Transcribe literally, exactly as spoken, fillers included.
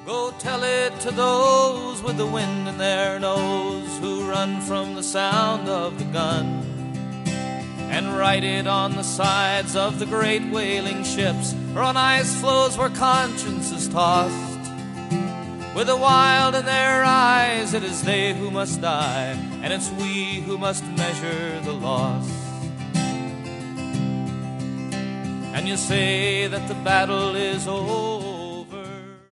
Go tell it to those with the wind in their nose, who run from the sound of the gun. And write it on the sides of the great whaling ships, or on ice floes where conscience is tossed. With the wild in their eyes, it is they who must die, and it's we who must measure the loss. And you say that the battle is over,